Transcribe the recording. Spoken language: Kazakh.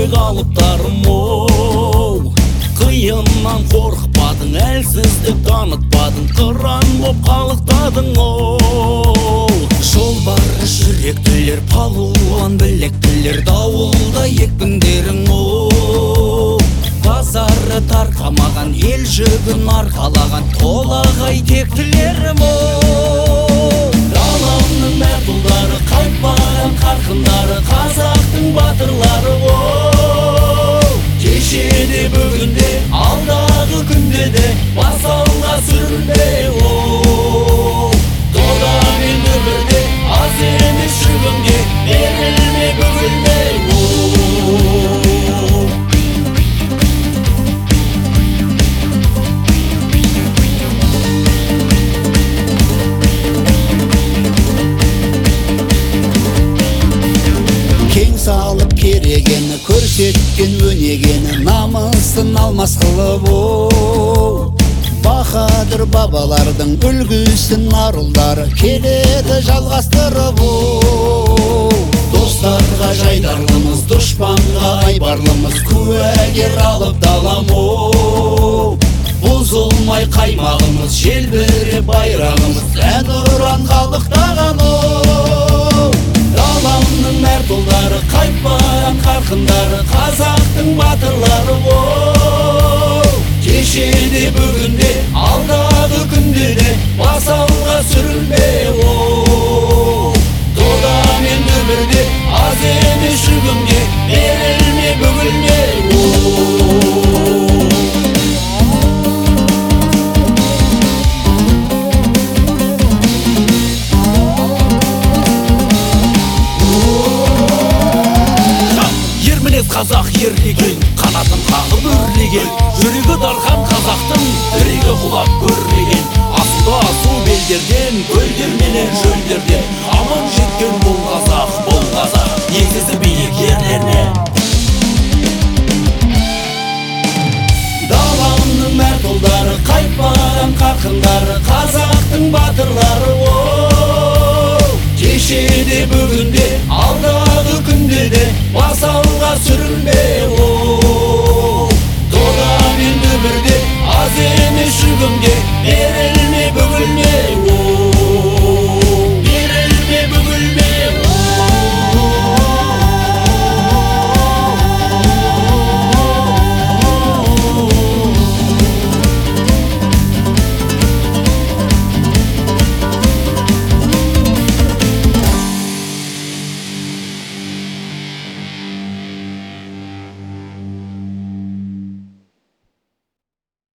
ерлік алыптарым оу. Қиыннан қорықпадың, әлсіздік танытпадың, қыран боп қалықтадың оу. Жолбарыс жүректілер, палуан білектілер, дауылда екпіндерің оу. Базары тарқамаған, ел жүгін арқалаған, толағай тектілерім оу. Даламның мәрт ұлдары, қайтпаған қарқындары, қазақтың батырлары оу. Кешеде бүгінде, алдағы күнде де, бас алға сүрінбе оу. Дода мен өмірде, аз емес жүгінге, берілме бүгілме оу. Салып керегені, көрсеткен өнегені, намысын алмас қылып оу. Бахадыр бабалардың үлгісін арулдары, келеді жалғастырып оу. Достарға жайдарлымыз, дұшпанға айбарлымыз, куәгер алып далам оу. Бұзылмай қаймағымыз, желбіреп байрағымыз, әнұран қалықтаған оу. Даламның мәрт ұлдары, қайтпаған қарқындары, қазақтың батырлары оу. Кешеде бүгінде, алдағы күнде де, бас алға сүрінбе оу. Дода мен өмірде, аз емес жүгінге, берілме бүгілме оу. Қазақ ерлеген, қанатын қағып өрлеген, жүрегі дархан қазақтың үрегі құлап көрмеген. Асуда су белдерден, көлдерменен жөлдерден, аман жеткен бұл қазақ, еңсесі биік ерлеріне. Даламның мәрт ұлдары, қайтпаған қарқындары, қазақтың батырлары оу. Кешеде бүгінде, алдағы күнде де, бас алға сүрінбе